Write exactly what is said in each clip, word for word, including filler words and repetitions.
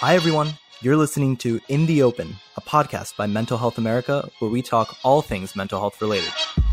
Hi, everyone. You're listening to In the Open, a podcast by Mental Health America, where we talk all things mental health related.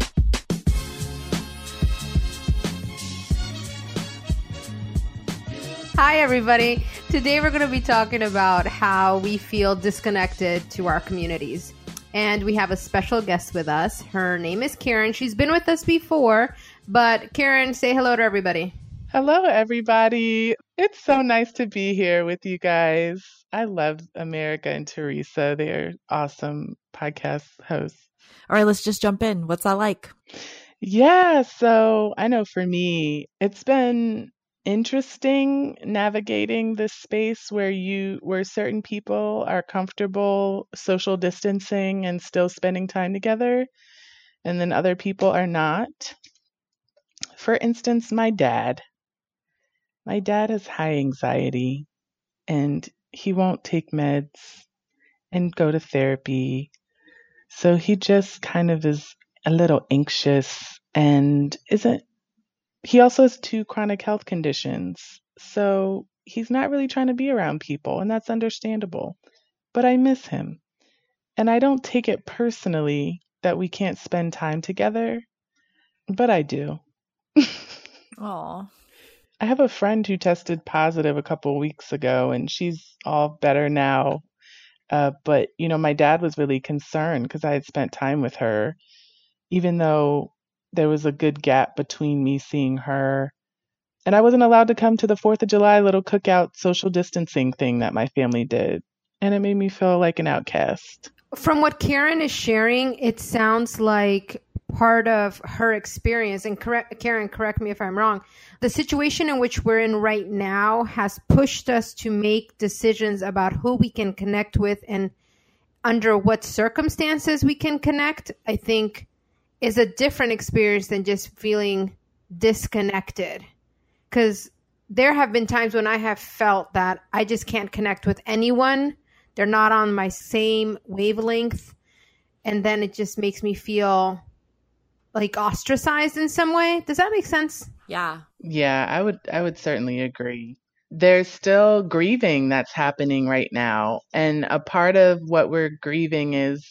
Hi, everybody. Today we're going to be talking about how we feel disconnected to our communities. And we have a special guest with us. Her name is Karen. She's been with us before, but Karen, say hello to everybody. Hello, everybody. It's so nice to be here with you guys. I love America and Teresa. They're awesome podcast hosts. All right, let's just jump in. What's that like? Yeah, so I know for me, it's been interesting navigating this space where you where certain people are comfortable social distancing and still spending time together, and then other people are not. For instance, my dad. My dad has high anxiety and he won't take meds and go to therapy. So he just kind of is a little anxious and isn't, he also has two chronic health conditions. So he's not really trying to be around people, and that's understandable. But I miss him. And I don't take it personally that we can't spend time together, but I do. Aw. I have a friend who tested positive a couple weeks ago, and she's all better now. Uh, but, you know, my dad was really concerned because I had spent time with her, even though there was a good gap between me seeing her. And I wasn't allowed to come to the fourth of July little cookout social distancing thing that my family did. And it made me feel like an outcast. From what Karen is sharing, it sounds like part of her experience, and correct, Karen, correct me if I'm wrong, the situation in which we're in right now has pushed us to make decisions about who we can connect with and under what circumstances we can connect, I think is a different experience than just feeling disconnected. Because there have been times when I have felt that I just can't connect with anyone. They're not on my same wavelength. And then it just makes me feel like ostracized in some way. Does that make sense? Yeah. Yeah, I would I would certainly agree. There's still grieving that's happening right now. And a part of what we're grieving is,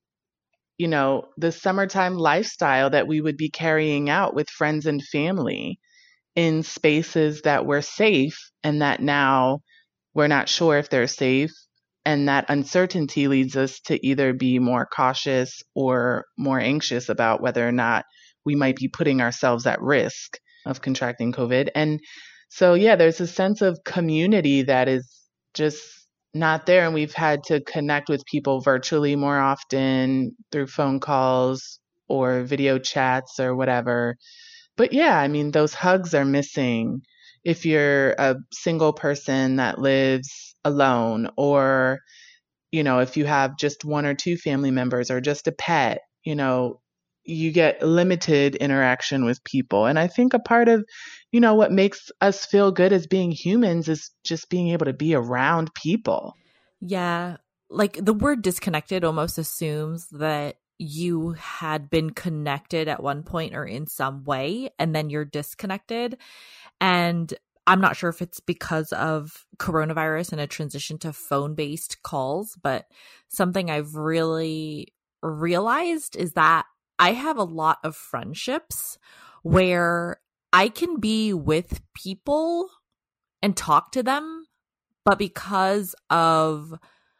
you know, the summertime lifestyle that we would be carrying out with friends and family in spaces that were safe and that now we're not sure if they're safe. And that uncertainty leads us to either be more cautious or more anxious about whether or not we might be putting ourselves at risk of contracting COVID. And so, yeah, there's a sense of community that is just not there. And we've had to connect with people virtually more often through phone calls or video chats or whatever. But yeah, I mean, those hugs are missing. If you're a single person that lives alone, or, you know, if you have just one or two family members or just a pet, you know, you get limited interaction with people. And I think a part of, you know, what makes us feel good as being humans is just being able to be around people. Yeah. Like the word disconnected almost assumes that you had been connected at one point or in some way, and then you're disconnected. And I'm not sure if it's because of coronavirus and a transition to phone-based calls, but something I've really realized is that I have a lot of friendships where I can be with people and talk to them, but because of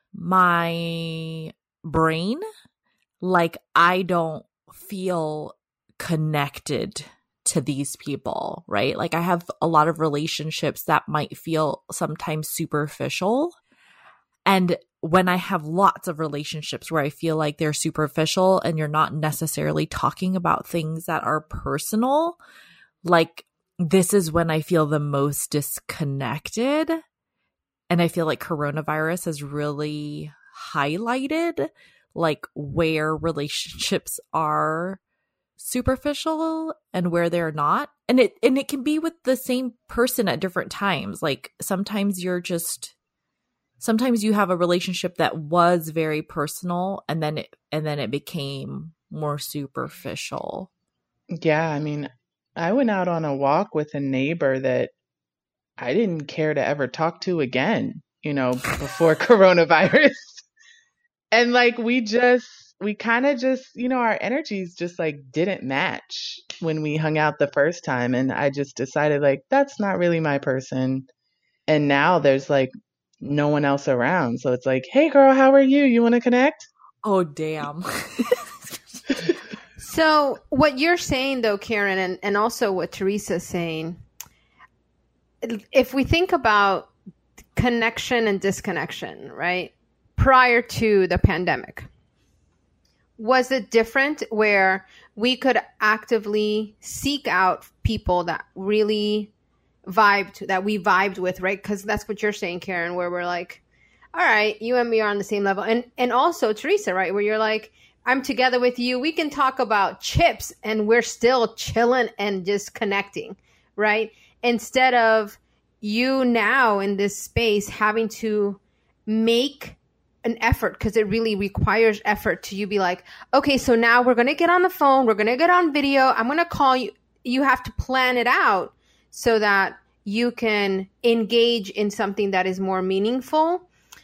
my brain, like I don't feel connected to these people, right? Like I have a lot of relationships that might feel sometimes superficial. And when I have lots of relationships where I feel like they're superficial and you're not necessarily talking about things that are personal, like this is when I feel the most disconnected. And I feel like coronavirus has really highlighted like where relationships are superficial and where they're not. And it and it can be with the same person at different times. Like sometimes you're just sometimes you have a relationship that was very personal and then it and then it became more superficial. Yeah, I mean, I went out on a walk with a neighbor that I didn't care to ever talk to again. you know, before coronavirus. And like, we just, we kind of just, you know, our energies just like didn't match when we hung out the first time. And I just decided like, that's not really my person. And now there's like no one else around. So it's like, hey girl, how are you? You want to connect? Oh, damn. So what you're saying though, Karen, and, and also what Teresa's saying, if we think about connection and disconnection, right? Prior to the pandemic, was it different where we could actively seek out people that really vibed, that we vibed with, right? Because that's what you're saying, Karen, where we're like, all right, you and me are on the same level. And and also Teresa, right? Where you're like, I'm together with you. We can talk about chips and we're still chilling and just connecting, right? Instead of you now in this space having to make an effort, because it really requires effort to you be like, okay, so now we're going to get on the phone. We're going to get on video. I'm going to call you. You have to plan it out so that you can engage in something that is more meaningful.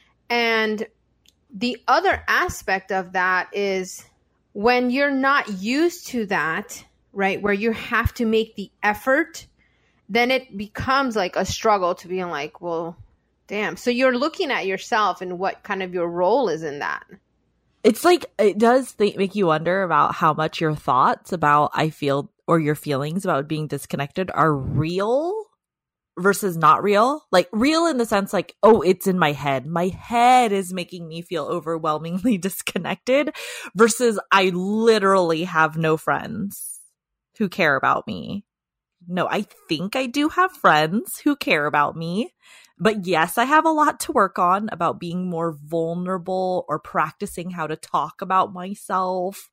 And the other aspect of that is when you're not used to that, right, where you have to make the effort, then it becomes like a struggle to being like, well, damn. So you're looking at yourself and what kind of your role is in that. It's like, it does th- make you wonder about how much your thoughts about I feel or your feelings about being disconnected are real versus not real. Like real in the sense like, oh, it's in my head. My head is making me feel overwhelmingly disconnected versus I literally have no friends who care about me. No, I think I do have friends who care about me. But yes, I have a lot to work on about being more vulnerable or practicing how to talk about myself.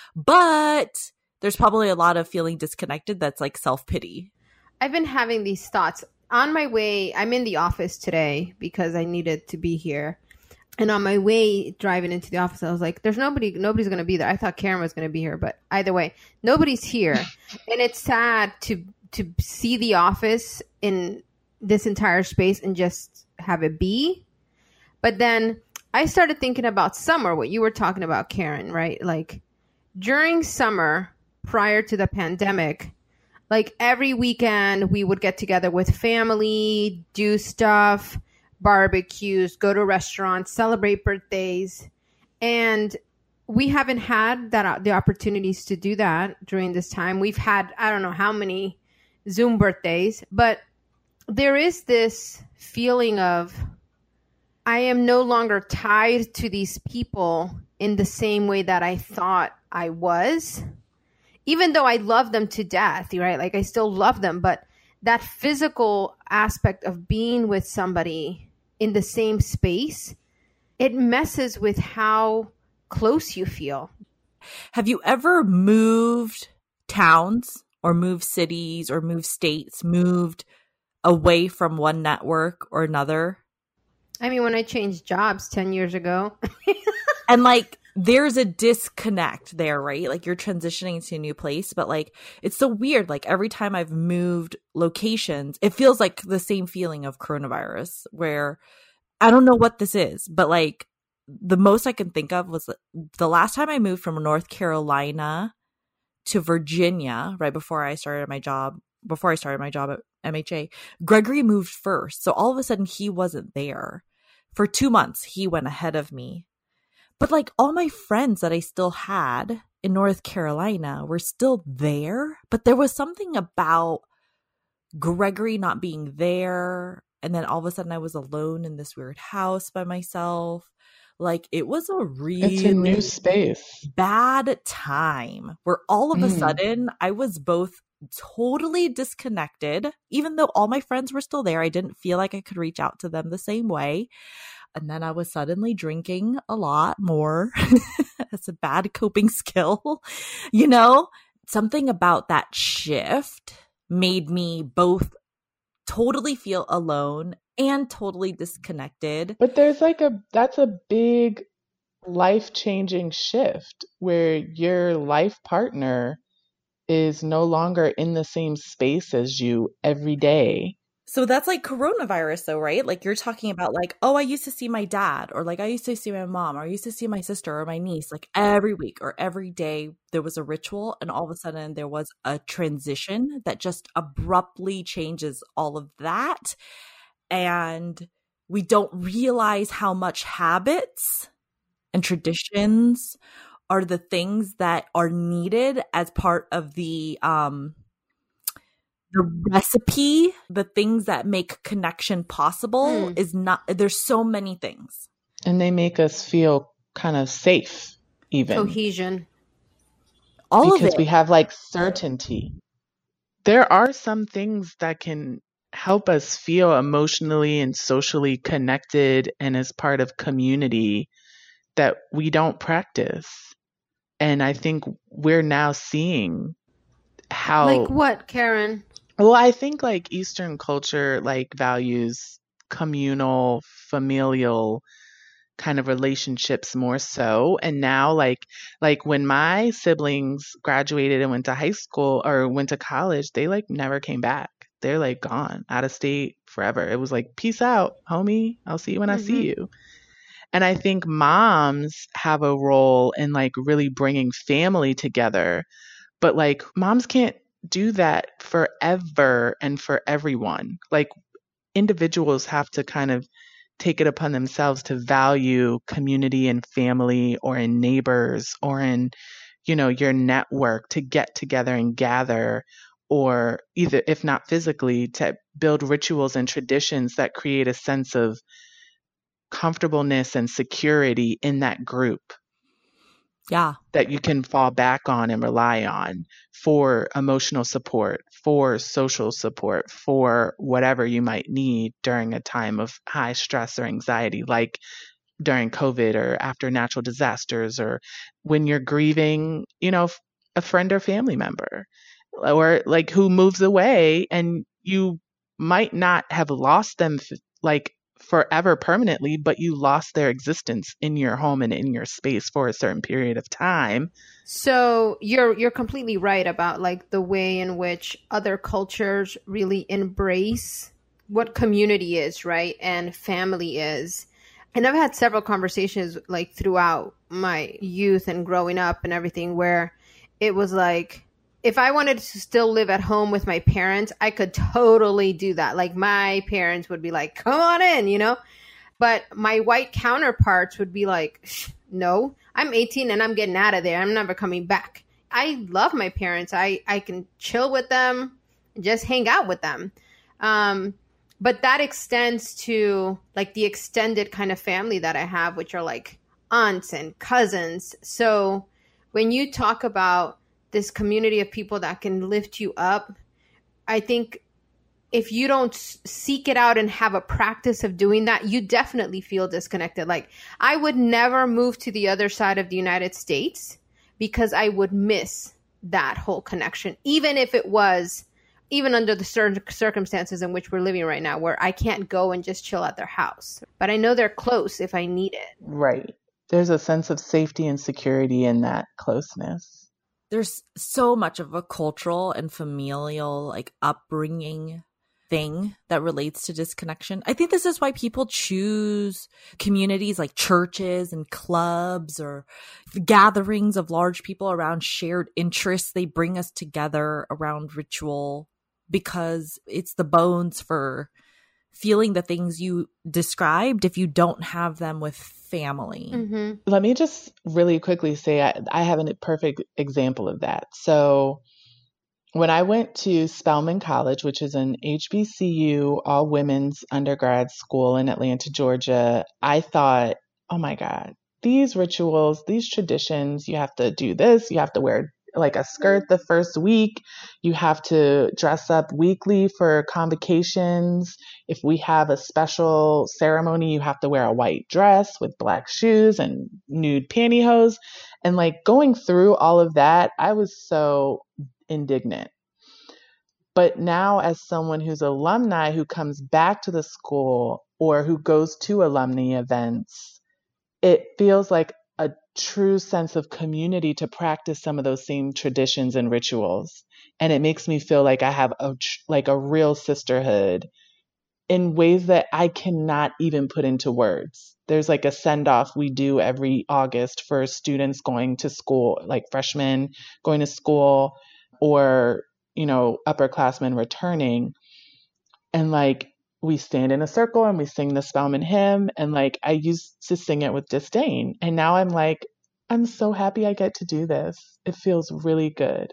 But there's probably a lot of feeling disconnected that's like self-pity. I've been having these thoughts on my way. I'm in the office today because I needed to be here. And on my way driving into the office, I was like, there's nobody, nobody's going to be there. I thought Karen was going to be here, but either way, nobody's here. And it's sad to to see the office in this entire space and just have it be. But then I started thinking about summer, what you were talking about, Karen, right? Like during summer, prior to the pandemic, like every weekend we would get together with family, do stuff, barbecues, go to restaurants, celebrate birthdays. And we haven't had that the opportunities to do that during this time. We've had, I don't know how many Zoom birthdays, but there is this feeling of I am no longer tied to these people in the same way that I thought I was, even though I love them to death, right? Like I still love them, but that physical aspect of being with somebody in the same space, it messes with how close you feel. Have you ever moved towns or moved cities or moved states, moved away from one network or another? I mean, when I changed jobs ten years ago. And like, there's a disconnect there, right? Like you're transitioning to a new place, but like, it's so weird. Like every time I've moved locations, it feels like the same feeling of coronavirus where I don't know what this is, but like the most I can think of was the last time I moved from North Carolina to Virginia, right before I started my job, before I started my job at M H A, Gregory moved first. So all of a sudden he wasn't there. For two months, he went ahead of me. But like all my friends that I still had in North Carolina were still there. But there was something about Gregory not being there. And then all of a sudden I was alone in this weird house by myself. Like it was a really it's a new space. Bad time where all of a Mm. sudden I was both totally disconnected, even though all my friends were still there. I didn't feel like I could reach out to them the same way. And then I was suddenly drinking a lot more. That's a bad coping skill. You know, something about that shift made me both totally feel alone and totally disconnected. But there's like a, that's a big life-changing shift where your life partner is no longer in the same space as you every day. So that's like coronavirus though, right? Like you're talking about like, oh, I used to see my dad, or like I used to see my mom, or I used to see my sister or my niece, like every week or every day there was a ritual, and all of a sudden there was a transition that just abruptly changes all of that. And we don't realize how much habits and traditions are the things that are needed as part of the um the recipe, the things that make connection possible. Mm. Is not, there's so many things. And they make us feel kind of safe, even. Cohesion. All because of it. we have like certainty. There are some things that can help us feel emotionally and socially connected and as part of community that we don't practice. And I think we're now seeing how. Like what, Karen? Well, I think like Eastern culture like values communal, familial kind of relationships more so. And now like like when my siblings graduated and went to high school or went to college, they like never came back. They're like gone, out of state forever. It was like, peace out, homie. I'll see you when Mm-hmm. I see you. And I think moms have a role in like really bringing family together. But like moms can't do that forever and for everyone. Like individuals have to kind of take it upon themselves to value community and family, or in neighbors, or in, you know, your network, to get together and gather, or either, if not physically, to build rituals and traditions that create a sense of comfortableness and security in that group. Yeah. That you can fall back on and rely on for emotional support, for social support, for whatever you might need during a time of high stress or anxiety, like during COVID or after natural disasters, or when you're grieving, you know, a friend or family member, or like who moves away, and you might not have lost them like forever permanently, but you lost their existence in your home and in your space for a certain period of time. So you're you're completely right about like the way in which other cultures really embrace what community is, right? And family is. And I've had several conversations like throughout my youth and growing up and everything, where it was like, if I wanted to still live at home with my parents, I could totally do that. Like my parents would be like, come on in, you know? But my white counterparts would be like, no, I'm eighteen and I'm getting out of there. I'm never coming back. I love my parents. I, I can chill with them, just hang out with them. Um, but that extends to like the extended kind of family that I have, which are like aunts and cousins. So when you talk about this community of people that can lift you up, I think if you don't seek it out and have a practice of doing that, you definitely feel disconnected. Like I would never move to the other side of the United States because I would miss that whole connection, even if it was, even under the certain circumstances in which we're living right now, where I can't go and just chill at their house. But I know they're close if I need it. Right. There's a sense of safety and security in that closeness. There's so much of a cultural and familial like upbringing thing that relates to disconnection. I think this is why people choose communities like churches and clubs, or gatherings of large people around shared interests. They bring us together around ritual because it's the bones for feeling the things you described if you don't have them with family. Mm-hmm. Let me just really quickly say I, I have a perfect example of that. So when I went to Spelman College, which is an H B C U all women's undergrad school in Atlanta, Georgia, I thought, oh my God, these rituals, these traditions, you have to do this, you have to wear like a skirt the first week. You have to dress up weekly for convocations. If we have a special ceremony, you have to wear a white dress with black shoes and nude pantyhose. And like going through all of that, I was so indignant. But now as someone who's alumni who comes back to the school or who goes to alumni events, it feels like a true sense of community to practice some of those same traditions and rituals. And it makes me feel like I have a like a real sisterhood in ways that I cannot even put into words. There's like a send off we do every August for students going to school, like freshmen going to school or, you know, upperclassmen returning. And like we stand in a circle and we sing the Spelman hymn. And like I used to sing it with disdain. And now I'm like, I'm so happy I get to do this. It feels really good.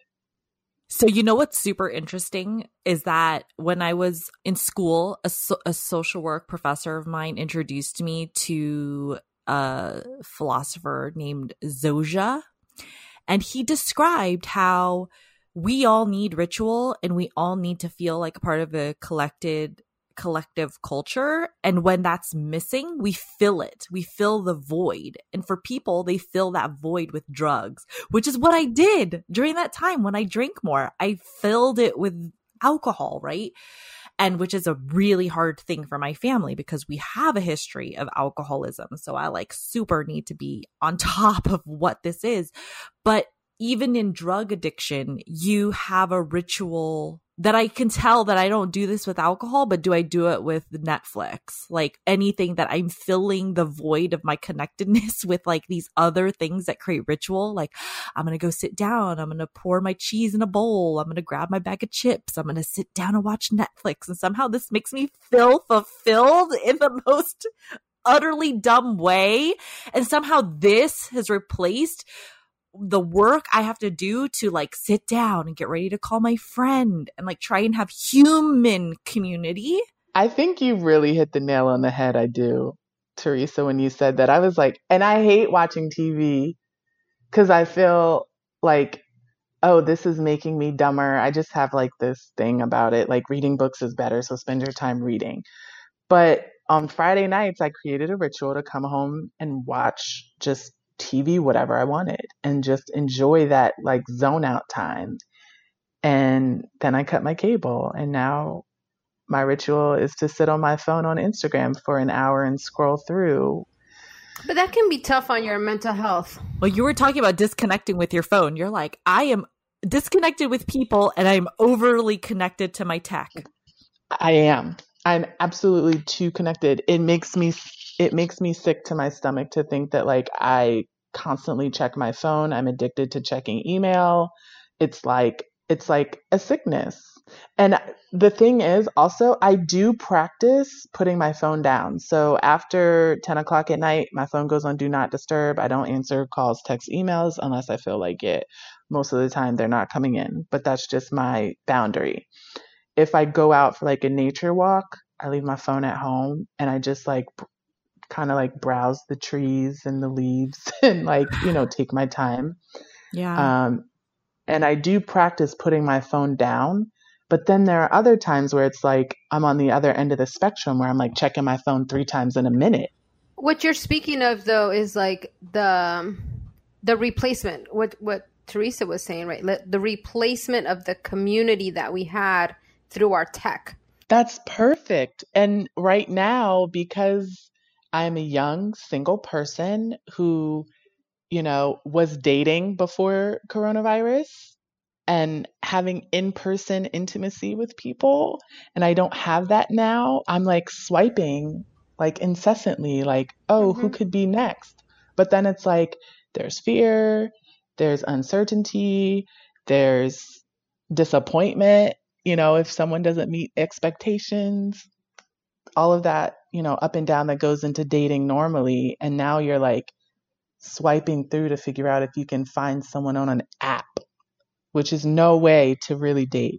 So you know what's super interesting is that when I was in school, a, so- a social work professor of mine introduced me to a philosopher named Zoja. And he described how we all need ritual and we all need to feel like a part of a collected collective culture. And when that's missing, we fill it. We fill the void. And for people, they fill that void with drugs, which is what I did during that time when I drank more. I filled it with alcohol, right? And which is a really hard thing for my family because we have a history of alcoholism. So I like super need to be on top of what this is. But even in drug addiction, you have a ritual that I can tell that I don't do this with alcohol, but do I do it with Netflix? Like anything that I'm filling the void of my connectedness with like these other things that create ritual. Like I'm going to go sit down. I'm going to pour my cheese in a bowl. I'm going to grab my bag of chips. I'm going to sit down and watch Netflix. And somehow this makes me feel fulfilled in the most utterly dumb way. And somehow this has replaced the work I have to do to like sit down and get ready to call my friend and like try and have human community. I think you really hit the nail on the head. I do, Teresa, when you said that. I was like, and I hate watching T V because I feel like, oh, this is making me dumber. I just have like this thing about it. Like reading books is better. So spend your time reading. But on Friday nights, I created a ritual to come home and watch just T V, whatever I wanted, and just enjoy that like zone out time. And then I cut my cable. And now my ritual is to sit on my phone on Instagram for an hour and scroll through. But that can be tough on your mental health. Well, you were talking about disconnecting with your phone. You're like, I am disconnected with people and I'm overly connected to my tech. I am. I'm absolutely too connected. It makes me It makes me sick to my stomach to think that like I constantly check my phone. I'm addicted to checking email. It's like, it's like a sickness. And the thing is also, I do practice putting my phone down. So after ten o'clock at night, my phone goes on do not disturb. I don't answer calls, texts, emails unless I feel like it. Most of the time they're not coming in, but that's just my boundary. If I go out for like a nature walk, I leave my phone at home and I just like kind of like browse the trees and the leaves and like, you know, take my time. Yeah. Um, and I do practice putting my phone down, but then there are other times where it's like, I'm on the other end of the spectrum where I'm like checking my phone three times in a minute. What you're speaking of though, is like the, the replacement, what, what Teresa was saying, right? The replacement of the community that we had through our tech. That's perfect. And right now, because I'm a young single person who, you know, was dating before coronavirus and having in-person intimacy with people, and I don't have that now, I'm like swiping like incessantly, like, oh, mm-hmm. who could be next? But then it's like, there's fear, there's uncertainty, there's disappointment, you know, if someone doesn't meet expectations, all of that, you know, up and down that goes into dating normally. And now you're like swiping through to figure out if you can find someone on an app, which is no way to really date.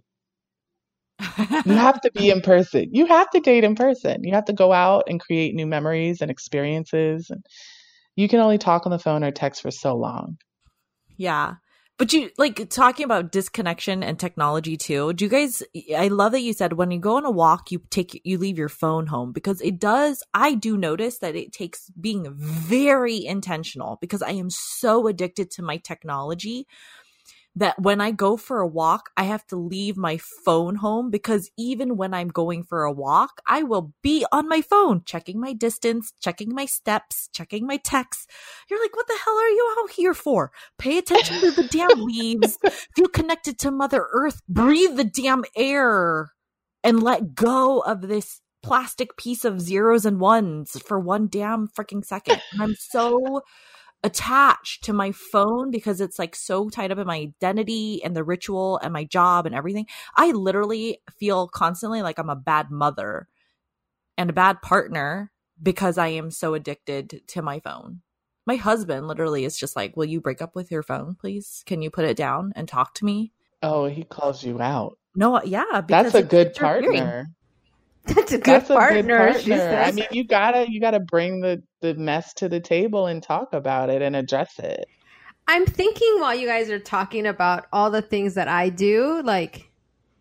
You have to be in person. You have to date in person. You have to go out and create new memories and experiences. And you can only talk on the phone or text for so long. Yeah. But you like talking about disconnection and technology too. Do you guys, I love that you said when you go on a walk, you take, you leave your phone home, because it does, I do notice that it takes being very intentional, because I am so addicted to my technology that when I go for a walk, I have to leave my phone home, because even when I'm going for a walk, I will be on my phone, checking my distance, checking my steps, checking my texts. You're like, what the hell are you out here for? Pay attention to the damn leaves. Feel connected to Mother Earth. Breathe the damn air and let go of this plastic piece of zeros and ones for one damn freaking second. And I'm so attached to my phone because it's like so tied up in my identity and the ritual and my job and everything. I literally feel constantly like I'm a bad mother and a bad partner because I am so addicted to my phone. My husband literally is just like, will you break up with your phone, please? Can you put it down and talk to me? Oh, he calls you out. No, yeah. That's a good partner. That's a good That's partner. a good partner. She says. I mean, you gotta you gotta bring the, the mess to the table and talk about it and address it. I'm thinking while you guys are talking about all the things that I do, like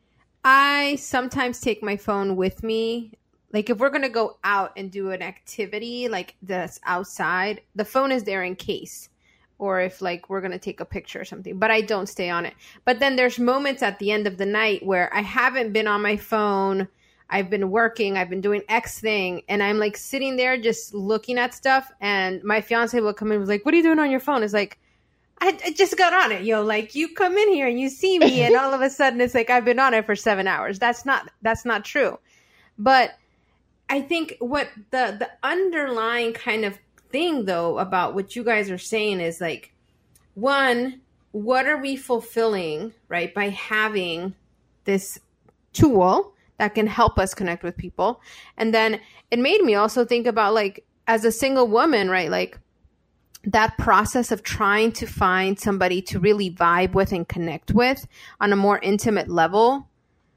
I sometimes take my phone with me. Like if we're going to go out and do an activity like that's outside, the phone is there in case. Or if like we're going to take a picture or something, but I don't stay on it. But then there's moments at the end of the night where I haven't been on my phone. I've been working, I've been doing X thing, and I'm like sitting there just looking at stuff. And my fiance will come in and was like, what are you doing on your phone? It's like, I, I just got on it, yo. Like you come in here and you see me and all of a sudden it's like I've been on it for seven hours. That's not that's not true. But I think what the the underlying kind of thing though about what you guys are saying is like, one, what are we fulfilling, right, by having this tool that can help us connect with people? And then it made me also think about like as a single woman, right, like that process of trying to find somebody to really vibe with and connect with on a more intimate level.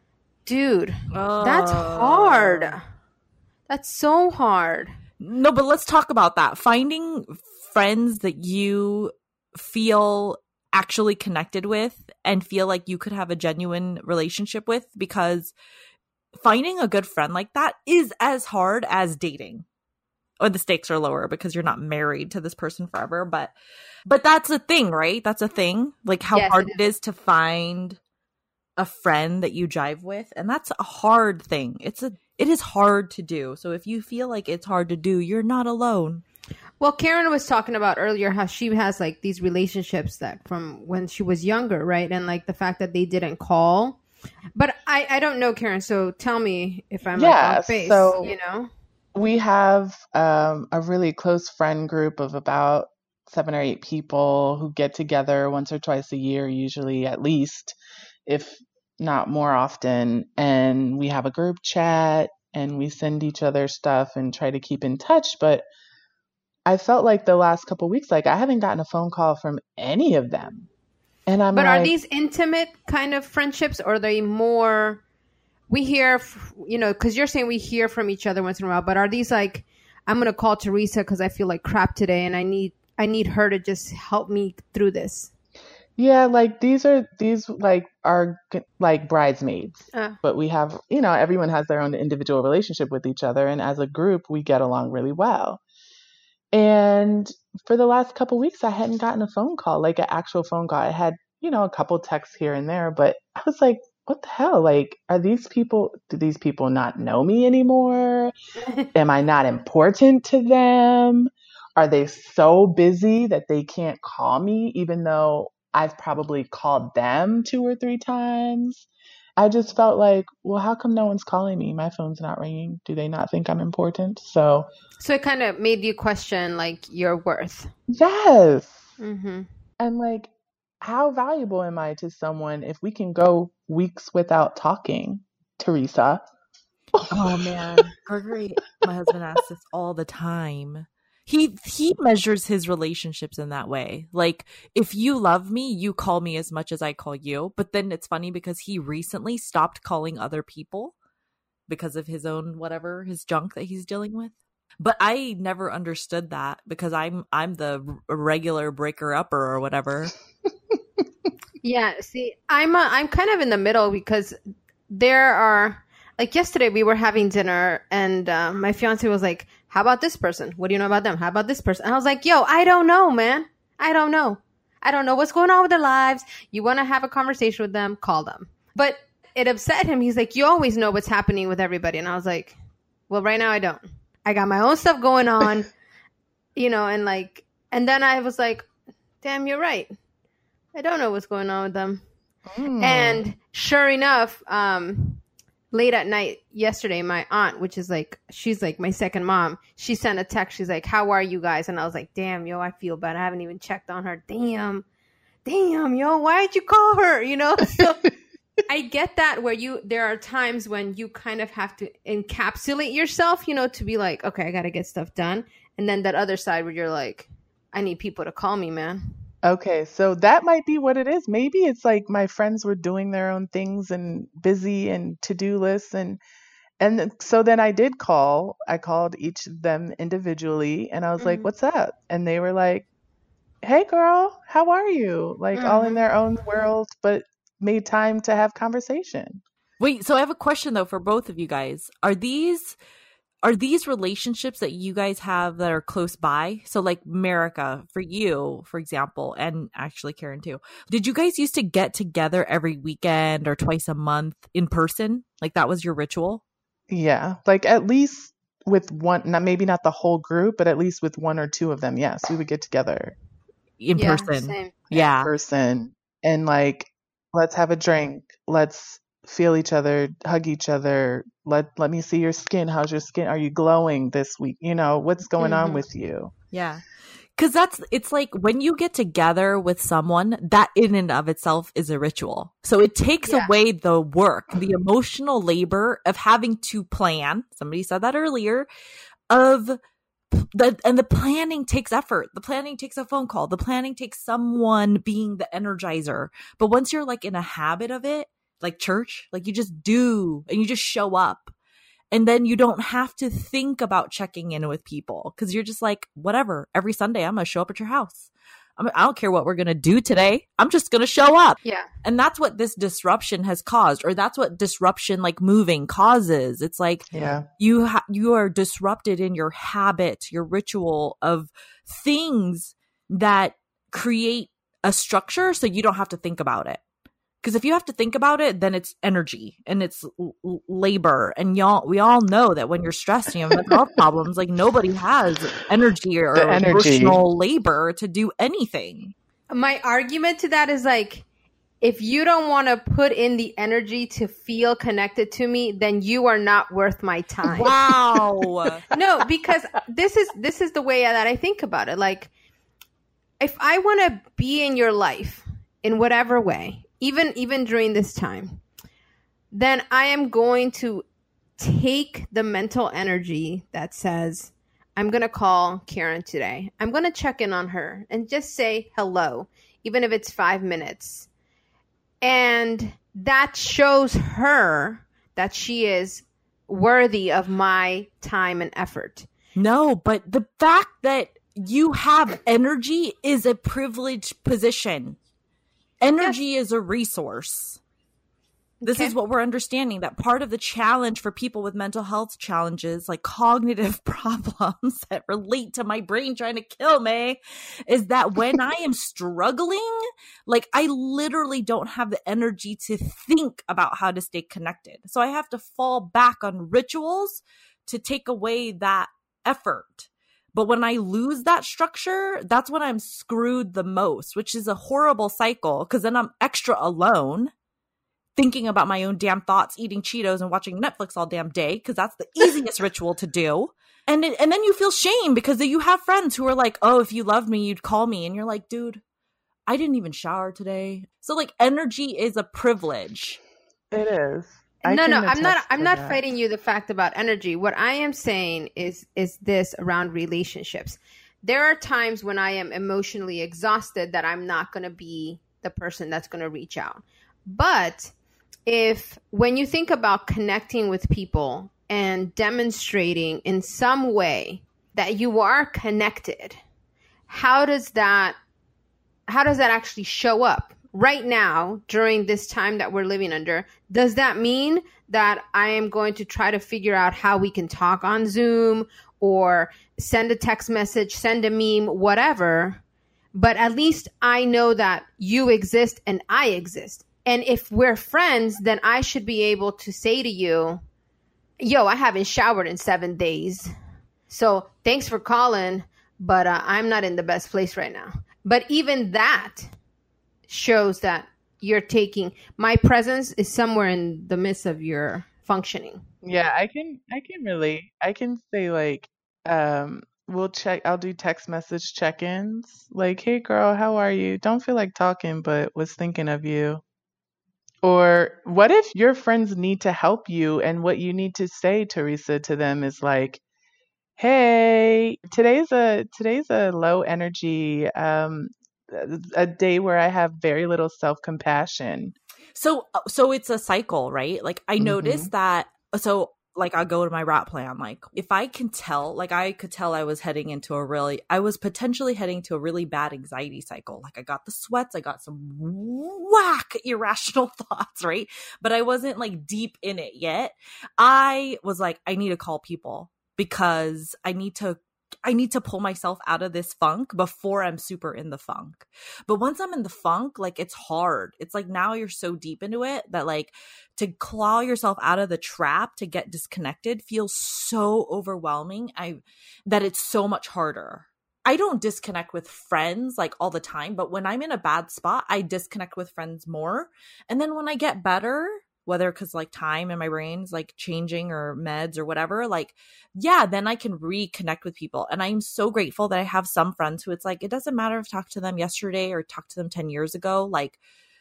Dude, oh. That's hard. That's so hard. No, but let's talk about that. Finding friends that you feel actually connected with and feel like you could have a genuine relationship with, because finding a good friend like that is as hard as dating. Or the stakes are lower because you're not married to this person forever. But but that's a thing, right? That's a thing. Like how yes, hard it is. it is to find a friend that you jive with. And that's a hard thing. It's a it is hard to do. So if you feel like it's hard to do, you're not alone. Well, Karen was talking about earlier how she has like these relationships that from when she was younger, right? And like the fact that they didn't call. But I, I don't know, Karen. So tell me if I'm yeah, like off base, so you know? We have um, a really close friend group of about seven or eight people who get together once or twice a year, usually at least, if not more often. And we have a group chat and we send each other stuff and try to keep in touch. But I felt like the last couple of weeks, like I haven't gotten a phone call from any of them. And I'm But like, are these intimate kind of friendships, or are they more... We hear, you know, because you're saying we hear from each other once in a while, but are these like, I'm going to call Teresa because I feel like crap today and I need I need her to just help me through this? Yeah, like these are, these like are like bridesmaids, uh. but we have, you know, everyone has their own individual relationship with each other. And as a group, we get along really well. And for the last couple of weeks, I hadn't gotten a phone call, like an actual phone call. I had, you know, a couple texts here and there, but I was like, what the hell? Like, are these people, do these people not know me anymore? Am I not important to them? Are they so busy that they can't call me, even though I've probably called them two or three times? I just felt like, well, how come no one's calling me? My phone's not ringing. Do they not think I'm important? So, so it kind of made you question like your worth. Yes. Mm-hmm. And like, how valuable am I to someone if we can go weeks without talking, Teresa? Oh man, Gregory, my husband asks this all the time. He he measures his relationships in that way. Like, if you love me, you call me as much as I call you. But then it's funny because he recently stopped calling other people because of his own whatever, his junk that he's dealing with. But I never understood that because I'm I'm the regular breaker upper or whatever. Yeah, see, I'm uh, I'm kind of in the middle because there are, like yesterday we were having dinner and uh, my fiance was like, how about this person? What do you know about them? How about this person? And I was like, yo, I don't know, man. I don't know. I don't know what's going on with their lives. You want to have a conversation with them, call them. But it upset him. He's like, you always know what's happening with everybody. And I was like, well, right now I don't. I got my own stuff going on, you know, and like, and then I was like, damn, you're right. I don't know what's going on with them. Mm. And sure enough, um, late at night yesterday, my aunt, which is like, she's like my second mom, she sent a text. She's like, how are you guys? And I was like, damn, yo, I feel bad. I haven't even checked on her. Damn, damn, yo, why'd you call her? You know? So I get that where you, there are times when you kind of have to encapsulate yourself, you know, to be like, okay, I got to get stuff done. And then that other side where you're like, I need people to call me, man. Okay, so that might be what it is. Maybe it's like my friends were doing their own things and busy and to-do lists, and and th- so then I did call. I called each of them individually, and I was like, Mm-hmm. "What's up?" And they were like, "Hey, girl, how are you?" Like all in Mm-hmm. their own world, but made time to have conversation. Wait, so I have a question though for both of you guys. Are these are these relationships that you guys have that are close by? So like Marika, for you, for example, and actually Karen too. Did you guys used to get together every weekend or twice a month in person? Like that was your ritual? Yeah, like at least with one, not maybe not the whole group, but at least with one or two of them, yes, we would get together In Yeah, person. same. in Yeah. person and like, let's have a drink, let's feel each other, hug each other. Let let me see your skin. How's your skin? Are you glowing this week? You know, what's going on Mhm. with you? Yeah. Because that's, it's like when you get together with someone, that in and of itself is a ritual. So it takes Yeah. away the work, the emotional labor of having to plan. Somebody said that earlier. Of the, and the planning takes effort. The planning takes a phone call. The planning takes someone being the energizer. But once you're like in a habit of it, like church, like you just do and you just show up. And then you don't have to think about checking in with people because you're just like, whatever, every Sunday I'm going to show up at your house. I mean, I don't care what we're going to do today. I'm just going to show up. Yeah. And that's what this disruption has caused, or that's what disruption like moving causes. It's like Yeah. you ha- you are disrupted in your habit, your ritual of things that create a structure so you don't have to think about it. Because if you have to think about it, then it's energy and it's l- l- labor. And y'all, we all know that when you're stressed and you have mental health problems, like nobody has energy or The energy. emotional labor to do anything. My argument to that is like, if you don't want to put in the energy to feel connected to me, then you are not worth my time. Wow. No, because this is this is the way that I think about it. Like, if I want to be in your life in whatever way, even even during this time, then I am going to take the mental energy that says, I'm going to call Karen today. I'm going to check in on her and just say hello, even if it's five minutes. And that shows her that she is worthy of my time and effort. No, but the fact that you have energy is a privileged position. Energy is a resource. This Okay. is what we're understanding, that part of the challenge for people with mental health challenges, like cognitive problems that relate to my brain trying to kill me, is that when I am struggling, like I literally don't have the energy to think about how to stay connected. So I have to fall back on rituals to take away that effort. But when I lose that structure, that's when I'm screwed the most, which is a horrible cycle because then I'm extra alone, thinking about my own damn thoughts, eating Cheetos and watching Netflix all damn day because that's the easiest ritual to do. And it, and then you feel shame because you have friends who are like, oh, if you loved me, you'd call me. And you're like, dude, I didn't even shower today. So like energy is a privilege. It is. I no, no, can I'm not. attest I'm to not that. fighting you the fact about energy. What I am saying is is this around relationships. There are times when I am emotionally exhausted that I'm not going to be the person that's going to reach out. But if when you think about connecting with people and demonstrating in some way that you are connected, how does that how does that actually show up? Right now, during this time that we're living under, does that mean that I am going to try to figure out how we can talk on Zoom or send a text message, send a meme, whatever? But at least I know that you exist and I exist. And if we're friends, then I should be able to say to you, yo, I haven't showered in seven days. So thanks for calling, but uh, I'm not in the best place right now. But even that shows that you're taking my presence is somewhere in the midst of your functioning. Yeah, I can I can relate. I can say like um we'll check I'll do text message check-ins. Like, "Hey girl, how are you? Don't feel like talking, but was thinking of you." Or what if your friends need to help you and what you need to say, Teresa, to them is like, "Hey, today's a today's a low energy um a day where I have very little self-compassion." So so it's a cycle, right? Like I Mhm. noticed that so like I'll go to my rat plan. Like if I can tell, like I could tell I was heading into a really I was potentially heading to a really bad anxiety cycle. Like I got the sweats, I got some whack irrational thoughts, right? But I wasn't like deep in it yet. I was like, I need to call people because I need to I need to pull myself out of this funk before I'm super in the funk. But once I'm in the funk, like it's hard. It's like now you're so deep into it that like to claw yourself out of the trap to get disconnected feels so overwhelming. I that it's so much harder. I don't disconnect with friends like all the time, but when I'm in a bad spot, I disconnect with friends more. And then when I get better, whether because like time in my brain's like changing or meds or whatever, like, yeah, then I can reconnect with people. And I'm so grateful that I have some friends who it's like, it doesn't matter if I talked to them yesterday or talked to them ten years ago. Like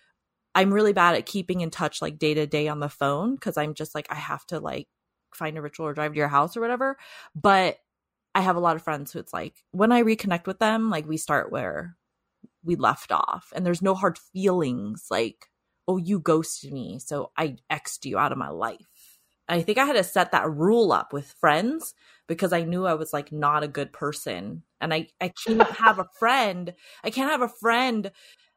I'm really bad at keeping in touch like day to day on the phone because I'm just like, I have to like find a ritual or drive to your house or whatever. But I have a lot of friends who it's like, when I reconnect with them, like we start where we left off and there's no hard feelings like, oh, you ghosted me, so I X'd you out of my life. And I think I had to set that rule up with friends because I knew I was like not a good person. And I, I can't have a friend. I can't have a friend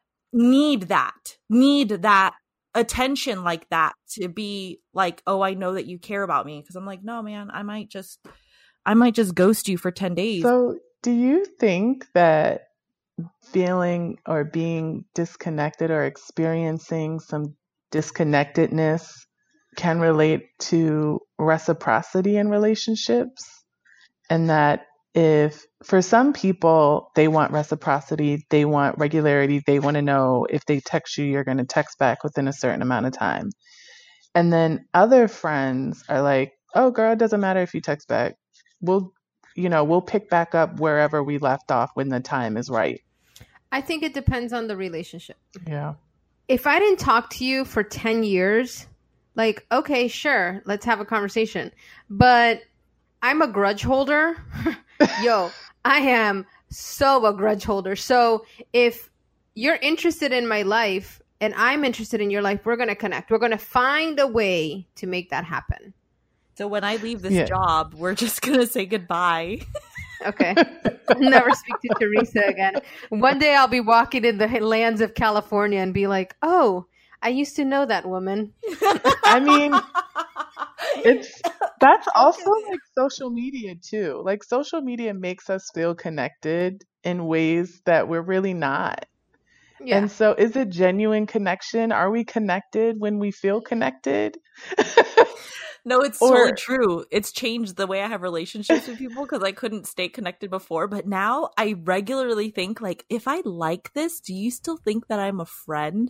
need that, need that attention like that to be like, oh, I know that you care about me. Because I'm like, no, man, I might just, I might just ghost you for ten days. So do you think that feeling or being disconnected or experiencing some disconnectedness can relate to reciprocity in relationships? And that if for some people they want reciprocity, they want regularity, they want to know if they text you, you're going to text back within a certain amount of time. And then other friends are like, oh girl, it doesn't matter if you text back. We'll, you know, we'll pick back up wherever we left off when the time is right. I think it depends on the relationship. Yeah. If I didn't talk to you for ten years, like, okay, sure, let's have a conversation. But I'm a grudge holder. Yo, I am so a grudge holder. So if you're interested in my life and I'm interested in your life, we're going to connect. We're going to find a way to make that happen. So when I leave this Yeah. job, we're just going to say goodbye. Okay. Never speak to Teresa again. One day I'll be walking in the lands of California and be like, oh, I used to know that woman. I mean, it's that's also like social media too. Like social media makes us feel connected in ways that we're really not. Yeah. And so is it genuine connection? Are we connected when we feel connected? No, it's Or- totally true. It's changed the way I have relationships with people because I couldn't stay connected before. But now I regularly think like, if I like this, do you still think that I'm a friend?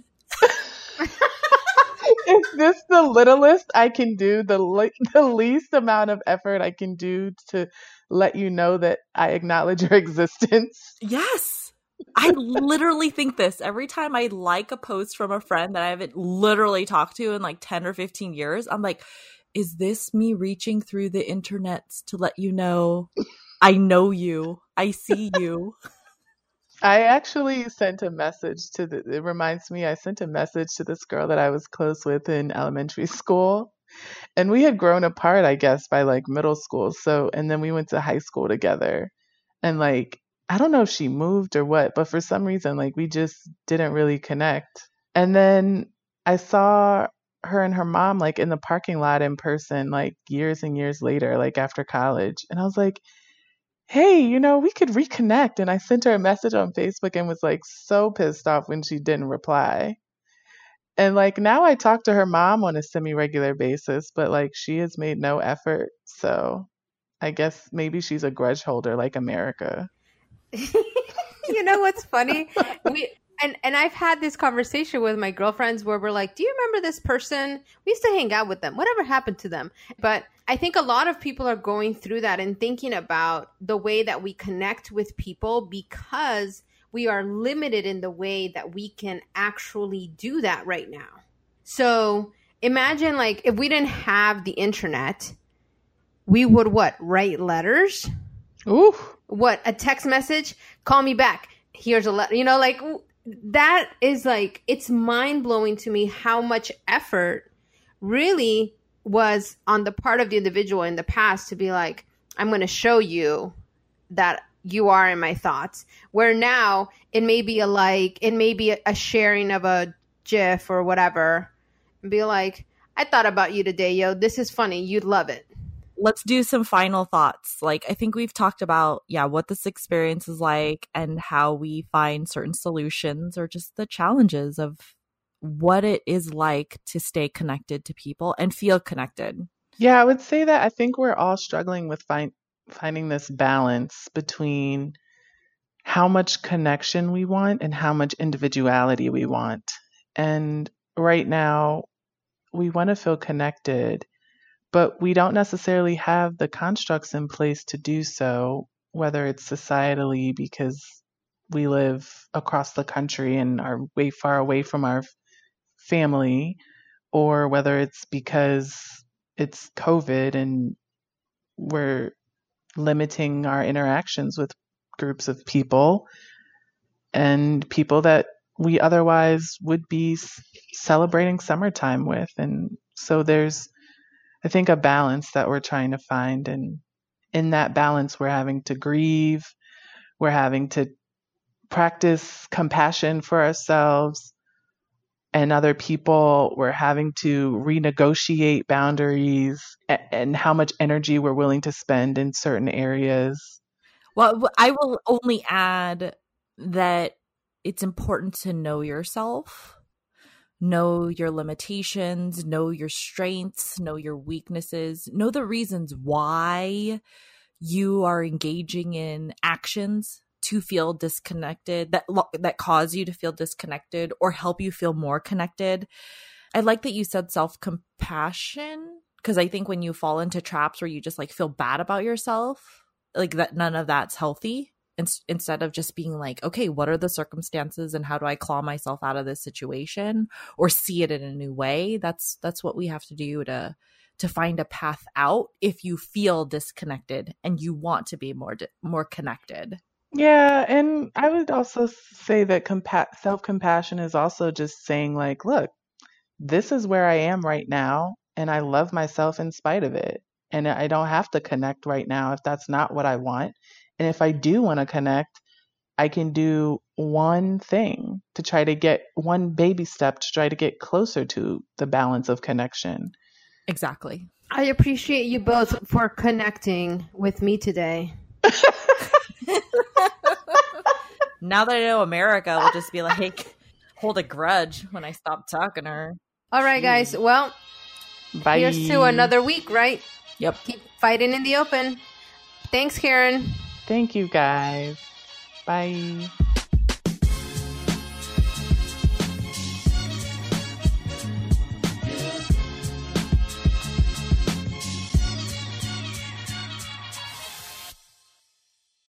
Is this the littlest I can do, the le- the least amount of effort I can do to let you know that I acknowledge your existence? Yes. I literally think this every time I like a post from a friend that I haven't literally talked to in like ten or fifteen years. I'm like, is this me reaching through the internets to let you know I know you, I see you? I actually sent a message to the, it reminds me, I sent a message to this girl that I was close with in elementary school. And we had grown apart, I guess, by like middle school. So, and then we went to high school together. And like, I don't know if she moved or what, but for some reason, like we just didn't really connect. And then I saw her and her mom like in the parking lot in person, like years and years later, like after college. And I was like, hey, you know, we could reconnect. And I sent her a message on Facebook and was like so pissed off when she didn't reply. And like now I talk to her mom on a semi-regular basis, but like she has made no effort. So I guess maybe she's a grudge holder like America. You know what's funny? We And and I've had this conversation with my girlfriends where we're like, do you remember this person? We used to hang out with them. Whatever happened to them? But I think a lot of people are going through that and thinking about the way that we connect with people because we are limited in the way that we can actually do that right now. So imagine like if we didn't have the internet, we would what? Write letters? Ooh. What? A text message? Call me back. Here's a letter. You know, like that is like, it's mind blowing to me how much effort really was on the part of the individual in the past to be like, I'm going to show you that you are in my thoughts. Where now it may be a like, it may be a sharing of a GIF or whatever, and be like, I thought about you today, yo. This is funny. You'd love it. Let's do some final thoughts. Like, I think we've talked about, yeah, what this experience is like and how we find certain solutions or just the challenges of what it is like to stay connected to people and feel connected. Yeah, I would say that I think we're all struggling with find, finding this balance between how much connection we want and how much individuality we want. And right now, we want to feel connected, but we don't necessarily have the constructs in place to do so, whether it's societally because we live across the country and are way far away from our family, or whether it's because it's COVID and we're limiting our interactions with groups of people and people that we otherwise would be celebrating summertime with. And so there's, I think, a balance that we're trying to find. And in that balance, we're having to grieve. We're having to practice compassion for ourselves and other people. We're having to renegotiate boundaries and how much energy we're willing to spend in certain areas. Well, I will only add that it's important to know yourself, know your limitations, know your strengths, know your weaknesses, know the reasons why you are engaging in actions to feel disconnected, that that cause you to feel disconnected or help you feel more connected. I like that you said self-compassion, because I think when you fall into traps where you just like feel bad about yourself, like that, none of that's healthy. In- instead of just being like, okay, what are the circumstances and how do I claw myself out of this situation or see it in a new way? That's that's what we have to do to to find a path out if you feel disconnected and you want to be more di- more connected. Yeah, and I would also say that compa- self-compassion is also just saying like, look, this is where I am right now, and I love myself in spite of it. And I don't have to connect right now if that's not what I want. And if I do want to connect, I can do one thing to try to get one baby step to try to get closer to the balance of connection. Exactly. I appreciate you both for connecting with me today. Now that I know America will just be like, hold a grudge when I stop talking to her. All right, guys. Well, Bye. Here's to another week, right? Yep. Keep fighting in the open. Thanks, Karen. Thank you, guys. Bye.